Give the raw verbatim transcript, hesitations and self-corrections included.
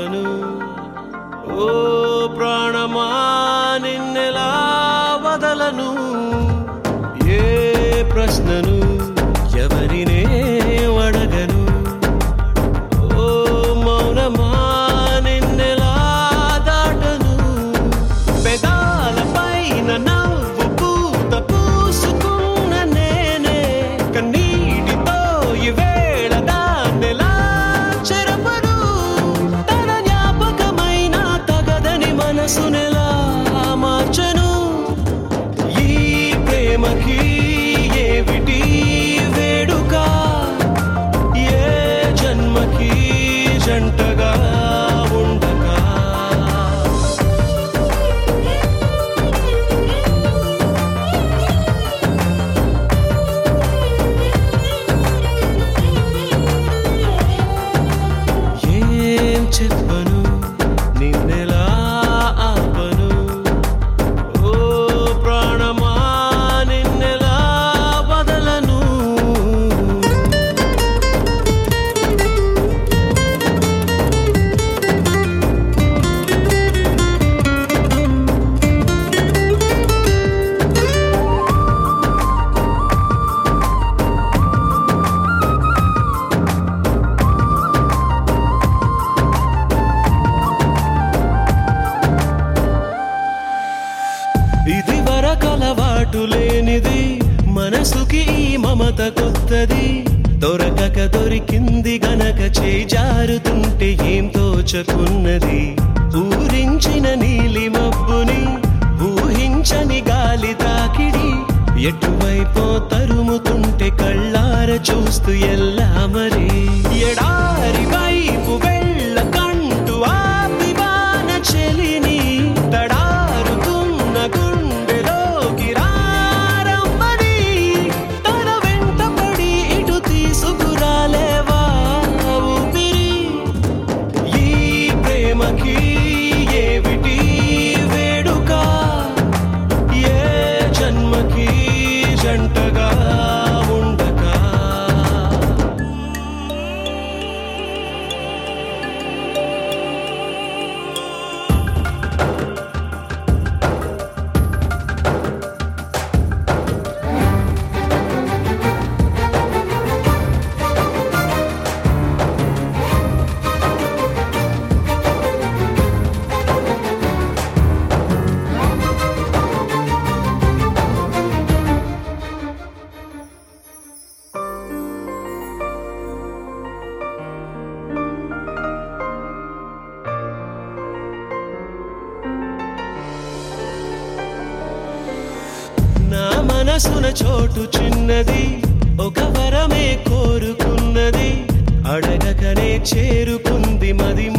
ఆపను ఓ ప్రాణమా నిన్నెలా వదలను ఏ ప్రశ్నను ఎవరినే అడగను ఓ మౌనమా నిన్నెలా దాటను పెదాలపైన నవ్వు పూత పూసుకున్న నేనే కన్నీటితో ఈ వేళ దాన్నెలా చెరపను తన జ్ఞాపకమైన తగదని మనసునెలా మార్చను ఈ ప్రేమకి ఏమిటి వేడుక ఏ జన్మకి జంటగా ఉండగా ఏం చెప్పను నిన్నెలా ఆపను ఓ ప్రాణమా నిన్నెలా వదలను ఇది వరకలవాటు లేనిది మనసుకి ఈ మమత కొత్తది దొరకక దొరికింది గనక చేజారుతుంటే ఏం తోచకున్నది ఊరించిన నీలి మబ్బుని ఊహించని గాలి తాకిడి ఎటువైపో తరుముతుంటే కళ్ళార చూస్తూ ఎల్లా మరి ఎడారి వైపు వెళ్ళకంటూ ఆపి వాన చెలిని తడారుతున్న గుండెలోకి రారమ్మని తన వెంట పడి ఇటు తీసుకురాలేవా ఊపిరి ఈ ప్రేమకి ఏమిటి వేడుక ఏ జన్మకి జంటగా ఉండగా నా మనసున చోటు చిన్నది ఒక వరమే కోరుకున్నది అడగకనే చేరుకుంది మది